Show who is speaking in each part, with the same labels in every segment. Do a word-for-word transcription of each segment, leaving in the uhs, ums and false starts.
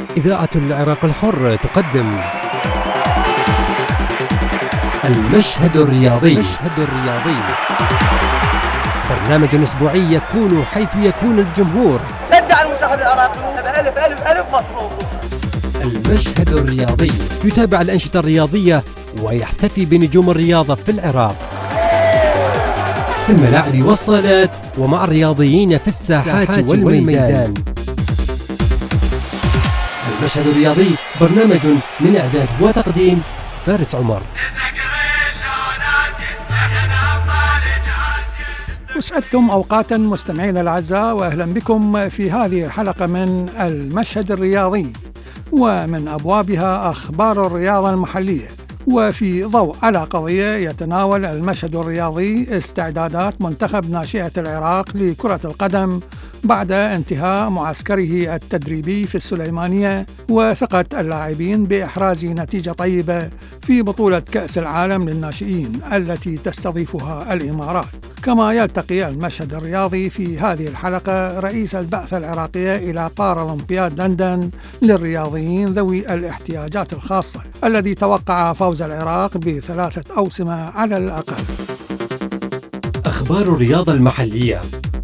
Speaker 1: إذاعة العراق الحر تقدم المشهد الرياضي. المشهد الرياضي برنامج أسبوعي يكون حيث يكون الجمهور.
Speaker 2: شجع المنتخب العراقي ألف ألف ألف مطلوب.
Speaker 1: المشهد الرياضي يتابع الأنشطة الرياضية ويحتفي بنجوم الرياضة في العراق في الملاعب والصالات ومع الرياضيين في الساحات والميدان. المشهد الرياضي برنامج من إعداد وتقديم فارس عمر.
Speaker 3: أسعدتم أوقاتا مستمعينا الأعزاء، وأهلا بكم في هذه الحلقة من المشهد الرياضي، ومن أبوابها أخبار الرياضة المحلية. وفي ضوء على قضية يتناول المشهد الرياضي استعدادات منتخب ناشئة العراق لكرة القدم بعد انتهاء معسكره التدريبي في السليمانية، وثقة اللاعبين بإحراز نتيجة طيبة في بطولة كأس العالم للناشئين التي تستضيفها الإمارات. كما يلتقي المشهد الرياضي في هذه الحلقة رئيس البعثة العراقية إلى بارالمبياد لندن للرياضيين ذوي الاحتياجات الخاصة، الذي توقع فوز العراق بثلاثة أوسمة على الأقل.
Speaker 1: أخبار الرياضة المحلية.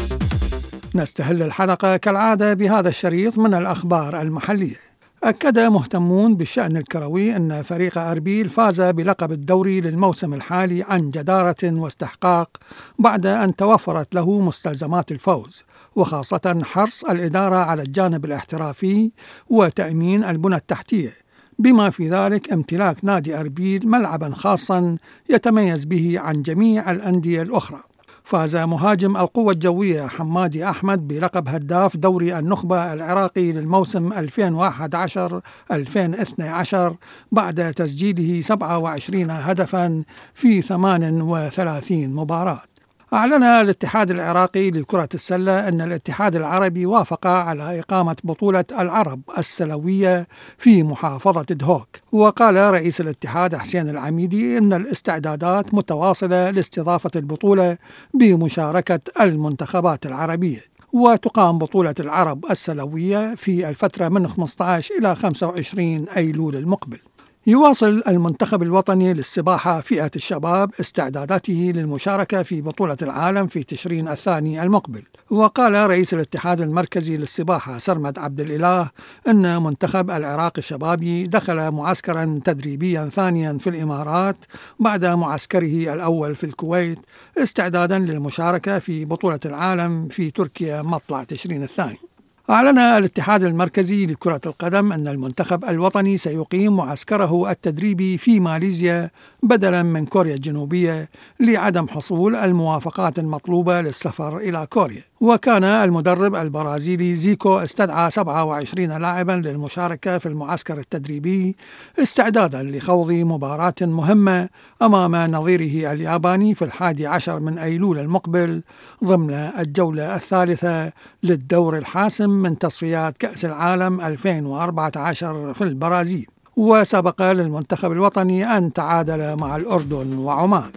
Speaker 3: نستهل الحلقة كالعادة بهذا الشريط من الأخبار المحلية. أكد مهتمون بالشأن الكروي أن فريق أربيل فاز بلقب الدوري للموسم الحالي عن جدارة واستحقاق بعد أن توفرت له مستلزمات الفوز، وخاصة حرص الإدارة على الجانب الاحترافي وتأمين البنى التحتية، بما في ذلك امتلاك نادي أربيل ملعبا خاصا يتميز به عن جميع الأندية الأخرى. فاز مهاجم القوة الجوية حمادي أحمد بلقب هداف دوري النخبة العراقي للموسم ألفين وأحد عشر ألفين واثني عشر بعد تسجيله سبعة وعشرين هدفا في ثمان وثلاثين مباراة. أعلن الاتحاد العراقي لكرة السلة أن الاتحاد العربي وافق على إقامة بطولة العرب السلوية في محافظة دهوك. وقال رئيس الاتحاد حسين العميدي أن الاستعدادات متواصلة لاستضافة البطولة بمشاركة المنتخبات العربية، وتقام بطولة العرب السلوية في الفترة من خمسة عشر إلى خمسة وعشرين أيلول المقبل. يواصل المنتخب الوطني للسباحة فئة الشباب استعداداته للمشاركة في بطولة العالم في تشرين الثاني المقبل. وقال رئيس الاتحاد المركزي للسباحة سرمد عبد الإله أن منتخب العراق الشبابي دخل معسكرا تدريبيا ثانيا في الإمارات بعد معسكره الأول في الكويت استعدادا للمشاركة في بطولة العالم في تركيا مطلع تشرين الثاني. أعلن الاتحاد المركزي لكرة القدم أن المنتخب الوطني سيقيم معسكره التدريبي في ماليزيا بدلا من كوريا الجنوبية لعدم حصول الموافقات المطلوبة للسفر إلى كوريا. وكان المدرب البرازيلي زيكو استدعى سبعة وعشرين لاعبا للمشاركة في المعسكر التدريبي استعدادا لخوض مباراة مهمة أمام نظيره الياباني في الحادي عشر من أيلول المقبل ضمن الجولة الثالثة للدور الحاسم من تصفيات كأس العالم ألفين وأربعة عشر في البرازيل. وسبق للمنتخب الوطني أن تعادل مع الأردن وعمان.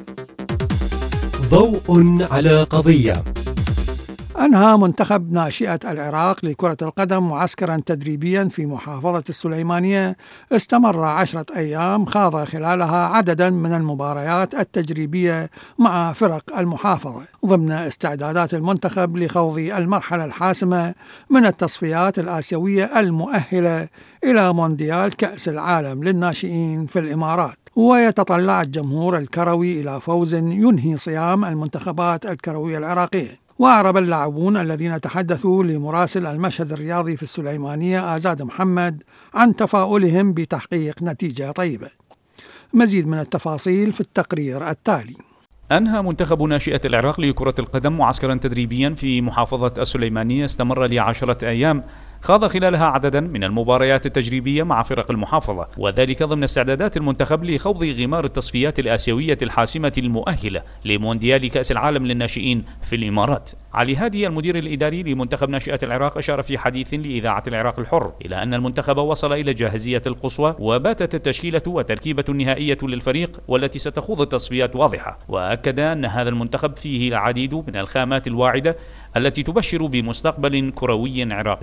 Speaker 1: ضوء على قضية.
Speaker 3: أنهى منتخب ناشئة العراق لكرة القدم معسكرا تدريبيا في محافظة السليمانية استمر عشرة أيام خاض خلالها عددا من المباريات التجريبية مع فرق المحافظة ضمن استعدادات المنتخب لخوض المرحلة الحاسمة من التصفيات الآسيوية المؤهلة إلى مونديال كأس العالم للناشئين في الإمارات. ويتطلع الجمهور الكروي إلى فوز ينهي صيام المنتخبات الكروية العراقية. وأعرب اللاعبون الذين تحدثوا لمراسل المشهد الرياضي في السليمانية آزاد محمد عن تفاؤلهم بتحقيق نتيجة طيبة. مزيد من التفاصيل في التقرير التالي.
Speaker 4: أنهى منتخب ناشئة العراق لكرة القدم معسكرا تدريبيا في محافظة السليمانية استمر لعشرة أيام خاض خلالها عددا من المباريات التجريبية مع فرق المحافظة، وذلك ضمن استعدادات المنتخب لخوض غمار التصفيات الآسيوية الحاسمة المؤهلة لمونديال كأس العالم للناشئين في الإمارات. علي هادي المدير الإداري لمنتخب ناشئة العراق أشار في حديث لإذاعة العراق الحر إلى أن المنتخب وصل إلى الجاهزية القصوى، وباتت التشكيلة والتركيبة النهائية للفريق والتي ستخوض التصفيات واضحة. وأكد أن هذا المنتخب فيه العديد من الخامات الواعدة التي تبشر بمستقبل كروي عراقي واعد.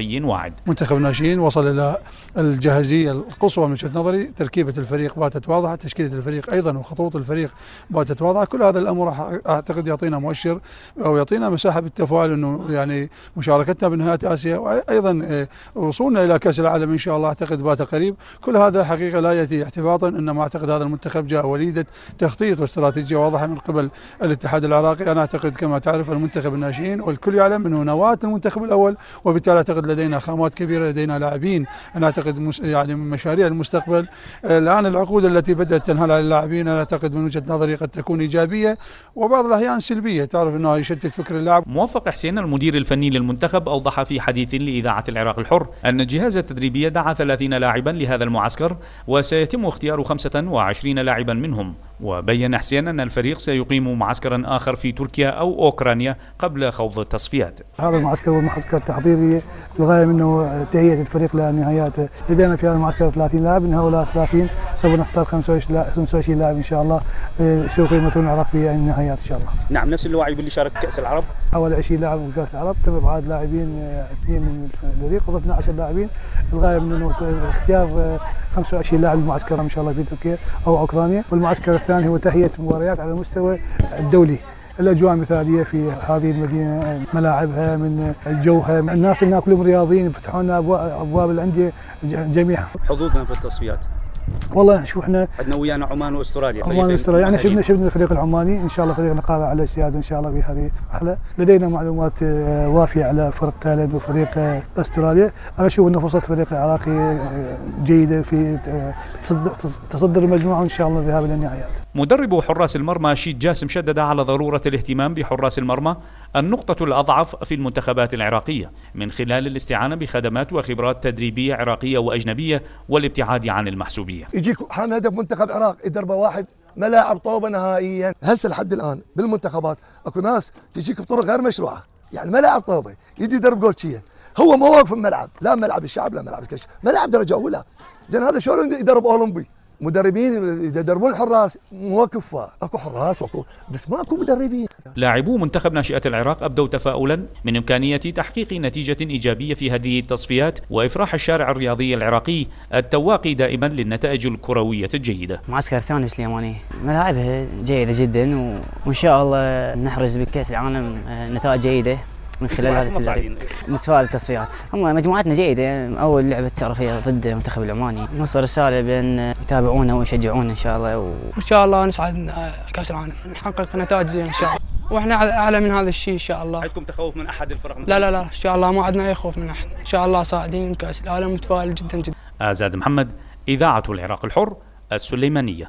Speaker 4: الموعد.
Speaker 5: منتخب الناشئين وصل إلى الجاهزية القصوى من وجهة نظري، تركيبة الفريق باتت واضحة، تشكيلة الفريق أيضا وخطوط الفريق باتت واضحة. كل هذا الأمر أعتقد يعطينا مؤشر أو يعطينا مساحة بالتفاؤل إنه يعني مشاركتنا بنهائيات آسيا وأيضا وصولنا إلى كأس العالم إن شاء الله أعتقد بات قريب. كل هذا حقيقة لا يأتي احتباطا، إنما أعتقد هذا المنتخب جاء وليدة تخطيط واستراتيجية واضحة من قبل الاتحاد العراقي. أنا أعتقد كما تعرف المنتخب الناشئين والكل يعلم أنه نواة المنتخب الأول، وبالتالي أعتقد لدينا خامات كبيرة، لدينا لاعبين أنا أعتقد يعني مشاريع المستقبل. الآن العقود التي بدأت تنهال على اللاعبين أنا أعتقد من وجهة نظري قد تكون إيجابية وبعض الأحيان سلبية، تعرف أنه يشتت فكر اللاعب.
Speaker 4: موفق حسين المدير الفني للمنتخب أوضح في حديث لإذاعة العراق الحر أن الجهاز التدريبي دعا ثلاثين لاعبا لهذا المعسكر وسيتم اختيار خمسة وعشرين لاعبا منهم. وبين حسين أن الفريق سيقيم معسكرا آخر في تركيا أو أوكرانيا قبل خوض التصفيات.
Speaker 6: هذا المعسكر هو معسكر تحضيري الغاية منه تهيئة الفريق لنهاياته. لدينا في هذا المعسكر ثلاثين لاعب، من هؤلاء ثلاثين سوف نختار خمسة وعشرين لاعب إن شاء الله سوف يمثلون العراق في النهايات إن شاء الله.
Speaker 4: نعم، نفس اللاعب اللي شارك كأس العرب.
Speaker 6: حوالي عشرين لاعب من كأس العرب، تم إبعاد لاعبين اثنين من الفريق وضفنا عشرة لاعبين. الغاية منه اختيار خمسة وعشرين لاعب المعسكر إن شاء الله في تركيا أو أوكرانيا. والمعسكر الثاني هو تهيئة مباريات على المستوى الدولي. الأجواء مثالية في هذه المدينة، ملاعبها من جوها، الناس هنا كلهم رياضيين، فتحوا لنا أبواب الأندية جميعها.
Speaker 7: حظوظنا في التصفيات
Speaker 6: والله شوف احنا
Speaker 7: عندنا ويانا عمان واستراليا.
Speaker 6: عمان واستراليا يعني شفنا شفنا الفريق العماني ان شاء الله فريقنا قادر على الاجتياز ان شاء الله في هذه المرحله. لدينا معلومات وافيه على فريق تايلاند وفريق استراليا. انا اشوف ان فرصه الفريق العراقي جيده في تصدر المجموعه وان شاء الله الذهاب الى النهائيات.
Speaker 4: مدرب حراس المرمى شيد جاسم شدد على ضروره الاهتمام بحراس المرمى، النقطه الاضعف في المنتخبات العراقيه، من خلال الاستعانه بخدمات وخبرات تدريبيه عراقيه واجنبيه والابتعاد عن المحسوبيه.
Speaker 8: يجيك حان هدف منتخب العراق يدربه واحد ملاعب طوبه نهائيا. هسه لحد الان بالمنتخبات اكو ناس تجيك بطرق غير مشروعه، يعني ملاعب طوبه يجي يدرب جولتشيه، هو ما واقف الملعب، لا ملعب الشعب لا ملعب الكش، ملعب درجه اولى. زين هذا شلون يدرب اولمبي؟ مدربين يدربون الحراس مو كفار، اكو حراس واكو بس ماكو مدربين.
Speaker 4: لاعبو منتخب ناشئة العراق ابدوا تفاؤلا من امكانية تحقيق نتيجة ايجابية في هذه التصفيات وافراح الشارع الرياضي العراقي التواقي دائما للنتائج الكروية الجيدة.
Speaker 9: معسكر ثاني سليماني ملاعبها جيدة جدا وان شاء الله نحرز بكأس العالم نتائج جيدة من خلال هذا التدريب. نتفائل التصفيات. هم مجموعتنا جيده، اول لعبه تعرفيها ضد المنتخب العماني، نوصل رساله بان يتابعونا ويشجعونا ان شاء الله و...
Speaker 10: ان شاء الله نصعد كاس العالم، نحقق نتائج زينه ان شاء الله، واحنا اعلى من هذا الشيء ان شاء الله.
Speaker 7: عندكم تخوف من احد الفرق؟
Speaker 10: لا لا لا ان شاء الله ما عندنا اي خوف من احد، ان شاء الله صاعدين كاس العالم متفائل جدا جدا.
Speaker 4: آزاد محمد، اذاعه العراق الحر، السليمانيه.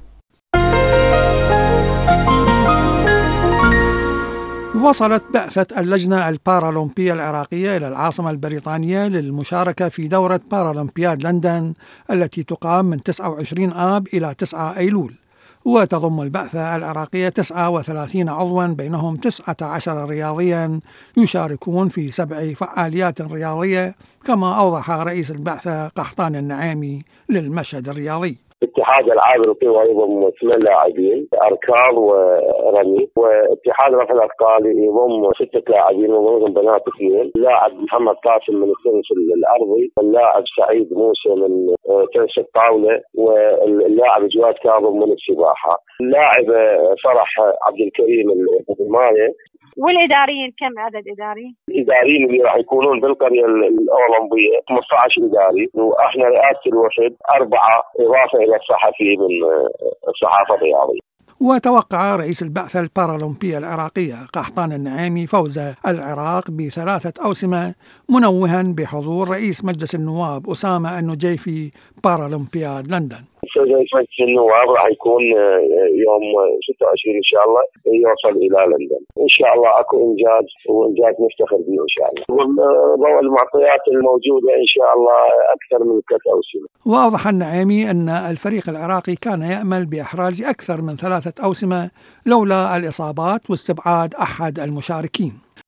Speaker 3: وصلت بعثة اللجنة البارالمبية العراقية إلى العاصمة البريطانية للمشاركة في دورة بارالمبياد لندن التي تقام من تسعة وعشرين آب إلى تسعة أيلول، وتضم البعثة العراقية تسعة وثلاثين عضوا بينهم تسعة عشر رياضيا يشاركون في سبع فعاليات رياضية، كما أوضح رئيس البعثة قحطان النعيمي للمشهد الرياضي.
Speaker 11: اتحاد العاب القوى يضم ثمان لاعبين اركان ورمي، واتحاد رفع الاثقال يضم سته لاعبين ومنهم بنات اثنين، اللاعب محمد قاسم من التنس الارضي، واللاعب سعيد موسى من تنس الطاوله، واللاعب جواد كاظم من السباحه، اللاعب فرح عبد الكريم الرمايه.
Speaker 12: والاداريين كم عدد اداري؟
Speaker 11: الاداريين اللي راح يكونون بالقريه الاولمبيه خمسة عشر اداري، واحنا رئاسه الوفد اربعه اضافه الى الصحفي من الصحافه الرياضيه.
Speaker 3: وتوقع رئيس البعثة البارالمبية العراقية قحطان النعيمي فوز العراق بثلاثة أوسمة، منوها بحضور رئيس مجلس النواب أسامة النجيفي بارالمبياد لندن.
Speaker 11: رئيس مجلس النواب راح يكون يوم ستة وعشرين ان شاء الله يوصل الى لندن، ان شاء الله اكو انجاز وانجاز نفتخر به ان شاء الله، وضوء المعطيات الموجوده ان شاء الله اكثر من ثلاث اوسمه.
Speaker 3: واوضح النعيمي ان الفريق العراقي كان يامل باحراز اكثر من ثلاثه اوسمه لولا الاصابات واستبعاد احد المشاركين.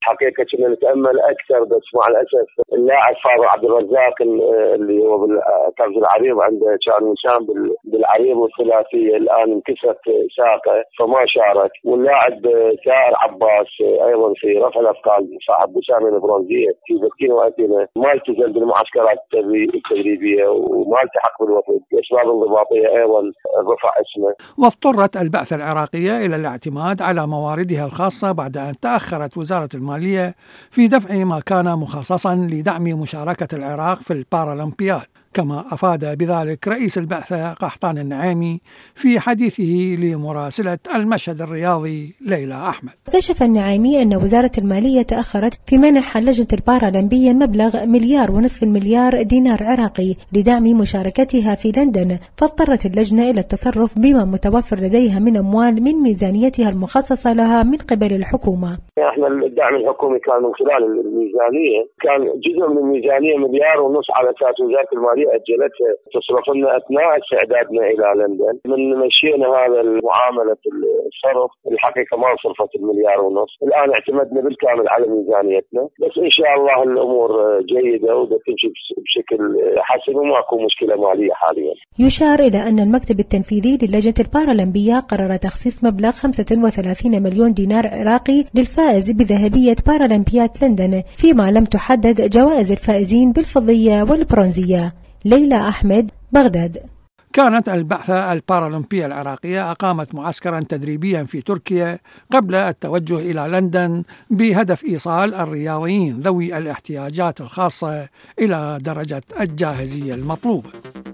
Speaker 11: الحقيقه كنا نتامل اكثر، بس مع الاسف اللاعب فاضل عبد الرزاق اللي هو بالكرز العريض عنده كان نشان بالعريض والثلاثيه، الان انكسرت ساقه فما شارك. واللاعب سائر عباس ايضا في رفع الاثقال صاحب وسامه البرونزيه في بكين واتينا ما التزم بالمعسكرات التدريبيه وما التحق بالوفد لاسباب انضباطيه ايضا رفع اسمه.
Speaker 3: واضطرت البعثه العراقيه الى الاعتماد على مواردها الخاصه بعد ان تاخرت وزاره الماليه في دفع ما كان مخصصا لدعم مشاركه العراق في البارالمبياد، كما أفاد بذلك رئيس البعثة قحطان النعيمي في حديثه لمراسلة المشهد الرياضي ليلى أحمد.
Speaker 13: كشف النعيمي أن وزارة المالية تأخرت في منح لجنة البارالمبية مبلغ مليار ونصف المليار دينار عراقي لدعم مشاركتها في لندن، فاضطرت اللجنة إلى التصرف بما متوفر لديها من أموال من ميزانيتها المخصصة لها من قبل الحكومة.
Speaker 11: احنا الدعم الحكومي كان من خلال الميزانية، كان جزء من الميزانية مليار ونص على أساس وزارة المالية أجلتها تصرف لنا أثناء استعدادنا إلى لندن. من مشينا هذا المعاملة الصرف الحقيقة ما صرفت المليار ونص، الآن اعتمدنا بالكامل على ميزانيتنا، بس إن شاء الله الأمور جيدة وتمشي بشكل حسن وماكو مشكلة مالية حاليا.
Speaker 13: يشار إلى أن المكتب التنفيذي للجنة البارالمبية قرر تخصيص مبلغ خمسة وثلاثين مليون دينار عراقي للفائز بذهبية بارالمبياد لندن، فيما لم تحدد جوائز الفائزين بالفضية والبرونزية. ليلى أحمد، بغداد.
Speaker 3: كانت البعثة البارالمبية العراقية أقامت معسكرا تدريبيا في تركيا قبل التوجه إلى لندن بهدف إيصال الرياضيين ذوي الاحتياجات الخاصة إلى درجة الجاهزية المطلوبة.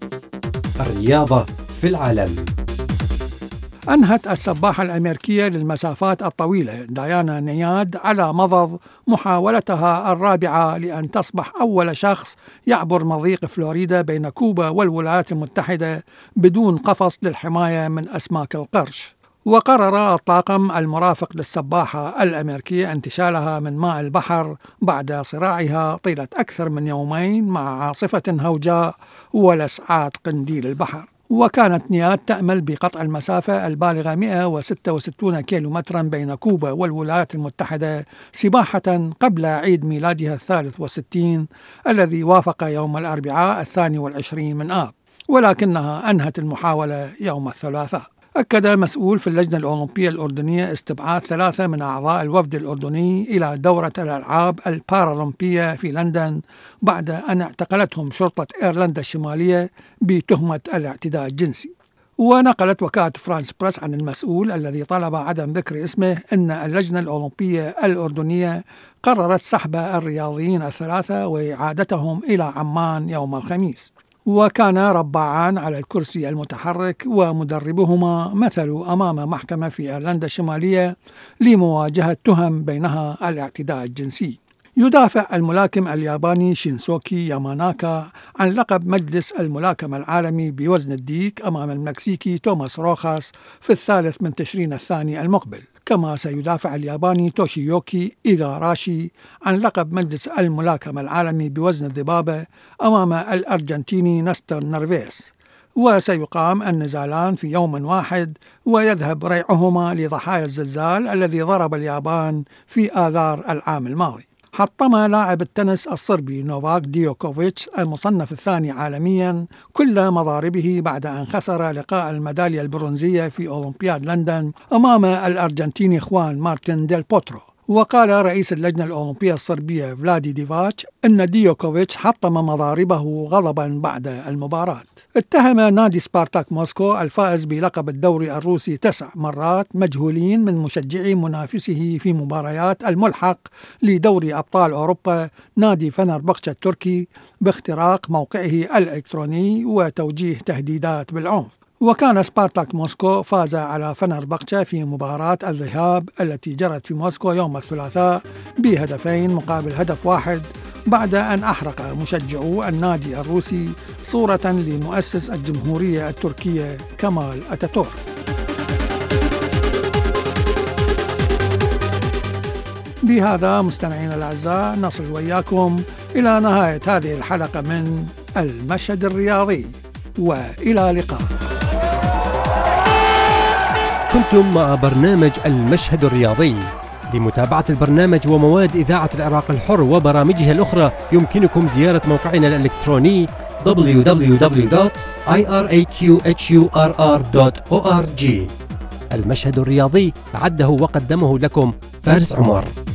Speaker 1: الرياضة في العالم.
Speaker 3: أنهت السباحة الأمريكية للمسافات الطويلة ديانا نياد على مضض محاولتها الرابعة لأن تصبح أول شخص يعبر مضيق فلوريدا بين كوبا والولايات المتحدة بدون قفص للحماية من أسماك القرش. وقرر الطاقم المرافق للسباحة الأمريكية انتشالها من ماء البحر بعد صراعها طيلة أكثر من يومين مع عاصفة هوجاء ولسعات قنديل البحر. وكانت نياد تأمل بقطع المسافة البالغة مئة وستة وستين كيلومترا بين كوبا والولايات المتحدة سباحة قبل عيد ميلادها الثالث والستين الذي وافق يوم الأربعاء الثاني والعشرين من آب، ولكنها أنهت المحاولة يوم الثلاثاء. أكد مسؤول في اللجنة الأولمبية الأردنية استبعاد ثلاثة من أعضاء الوفد الأردني إلى دورة الألعاب البارالمبية في لندن بعد أن اعتقلتهم شرطة إيرلندا الشمالية بتهمة الاعتداء الجنسي. ونقلت وكالة فرانس بريس عن المسؤول الذي طلب عدم ذكر اسمه أن اللجنة الأولمبية الأردنية قررت سحب الرياضيين الثلاثة وإعادتهم إلى عمان يوم الخميس. وكان رباعان على الكرسي المتحرك ومدربهما مثلوا أمام محكمة في إيرلندا الشمالية لمواجهة تهم بينها الاعتداء الجنسي. يدافع الملاكم الياباني شينسوكي ياماناكا عن لقب مجلس الملاكمة العالمي بوزن الديك أمام المكسيكي توماس روخاس في الثالث من تشرين الثاني المقبل. كما سيدافع الياباني توشيوكي إيغاراشي عن لقب مجلس الملاكمة العالمي بوزن الذبابة أمام الأرجنتيني نستر نرفيس. وسيقام النزالان في يوم واحد ويذهب ريعهما لضحايا الزلزال الذي ضرب اليابان في آذار العام الماضي. حطم لاعب التنس الصربي نوفاك ديوكوفيتش المصنف الثاني عالميا كل مضاربه بعد أن خسر لقاء الميدالية البرونزية في أولمبياد لندن أمام الأرجنتيني خوان مارتن ديل بوترو. وقال رئيس اللجنة الأولمبية الصربية فلادي ديفاتش أن ديوكوفيتش حطم مضاربه غضبا بعد المباراة. اتهم نادي سبارتاك موسكو الفائز بلقب الدوري الروسي تسع مرات مجهولين من مشجعي منافسه في مباريات الملحق لدوري أبطال أوروبا نادي فنربخشة التركي باختراق موقعه الإلكتروني وتوجيه تهديدات بالعنف. وكان سبارتاك موسكو فاز على فنربخشة في مباراة الذهاب التي جرت في موسكو يوم الثلاثاء بهدفين مقابل هدف واحد بعد أن أحرق مشجعو النادي الروسي صورة لمؤسس الجمهورية التركية كمال أتاتورك. بهذا مستمعينا الأعزاء نصل وإياكم إلى نهاية هذه الحلقة من المشهد الرياضي، وإلى اللقاء.
Speaker 1: كنتم مع برنامج المشهد الرياضي لمتابعة البرنامج ومواد إذاعة العراق الحر وبرامجها الأخرى يمكنكم زيارة موقعنا الإلكتروني دبليو دبليو دبليو دوت اي ار اي كيو اتش يو ار ار دوت او ار جي. المشهد الرياضي أعده وقدمه لكم فارس عمر.